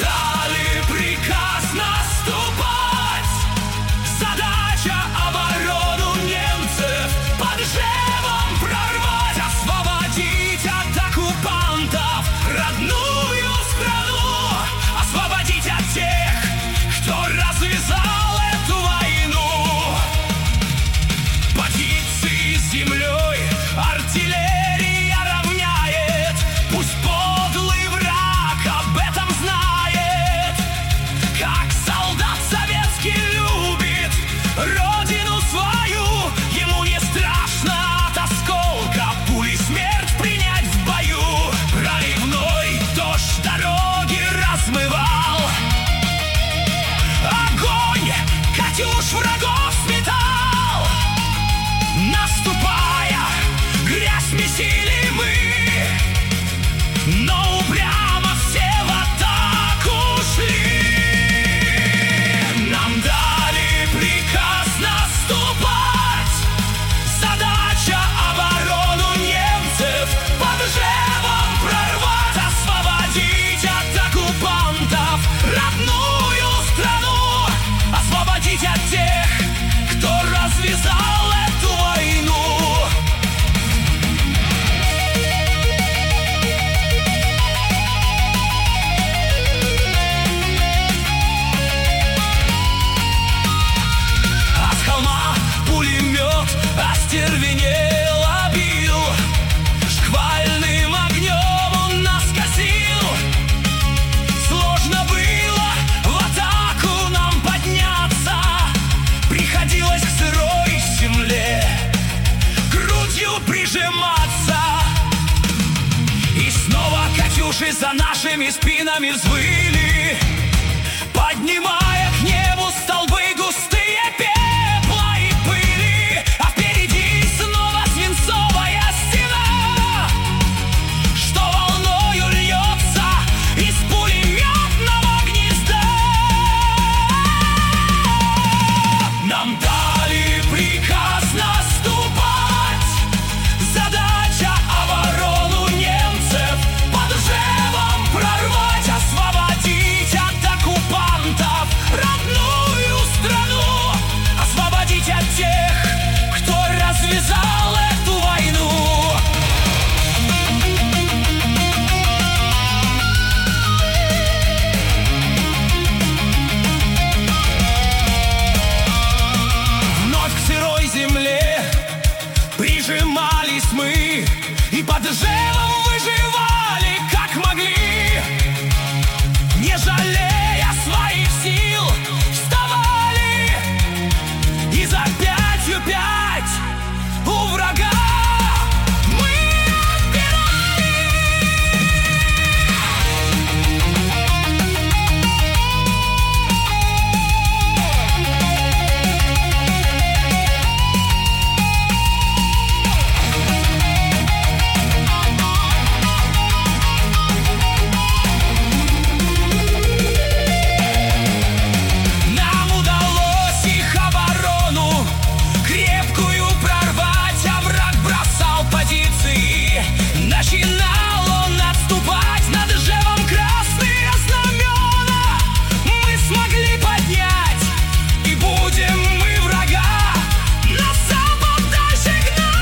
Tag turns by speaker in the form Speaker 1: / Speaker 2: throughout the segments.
Speaker 1: дали приказ наступать. Задача оборону немцев под Ржевом прорвать, освободить от оккупантов родную страну, освободить от тех, кто развязал эту войну. Позиции с землей артиллерия равняет, пусть подлый враг об этом знает. Как солдат советский любит родину свою, ему не страшно от осколка пули смерть принять в бою. Проливной дождь дороги размывал, огонь «Катюш» врагов сметал. Наступая, грязь месили мы, но упрямо все в атаку шли. Нам дали приказ наступать. Задача оборону немцев под Ржевом прорвать, освободить от оккупантов родную страну, освободить от тех, кто развязал эту войну. А с холма пулемет остервенело бил, шквальным огнем он нас косил. Сложно было в атаку нам подняться, приходилось к сырой земле грудью прижиматься. И снова «Катюши» за нашими спинами взвыли, поднимая к небу столбы густые пепла и пыли. А впереди снова свинцовая стена, что волною льется из пулеметного гнезда. Нам дали приказ наступать. Задача оборону немцев под Ржевом прорвать, освободить от оккупантов родную страну, освободить от тех, кто развязал эту войну. Вновь к сырой земле прижимались мы и под Ржевом выживали как могли. Не жалея своих сил вставали и за 5 у врага мы отбирали. Нам удалось их оборону крепкую прорвать, а враг бросал позиции. Начинал он отступать, над Ржевом красные знамена мы смогли поднять, и будем мы врага на запад дальше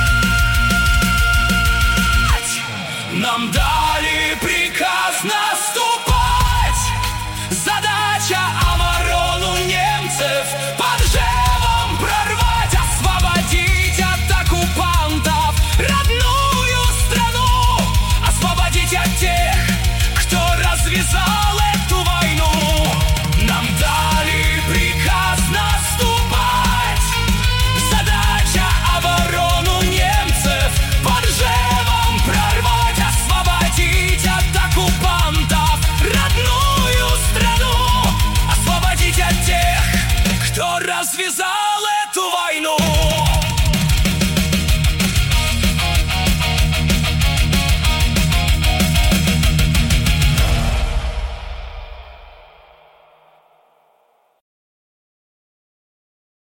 Speaker 1: гнать. Нам дали приказ наступать. Задача оборону немцев под Ржевом прорвать, освободить от оккупантов родную страну, освободить от тех, кто развязал эту войну. Нам дали приказ наступать. Задача оборону немцев под Ржевом прорвать, освободить от оккупантов родную страну, освободить от тех, кто развязал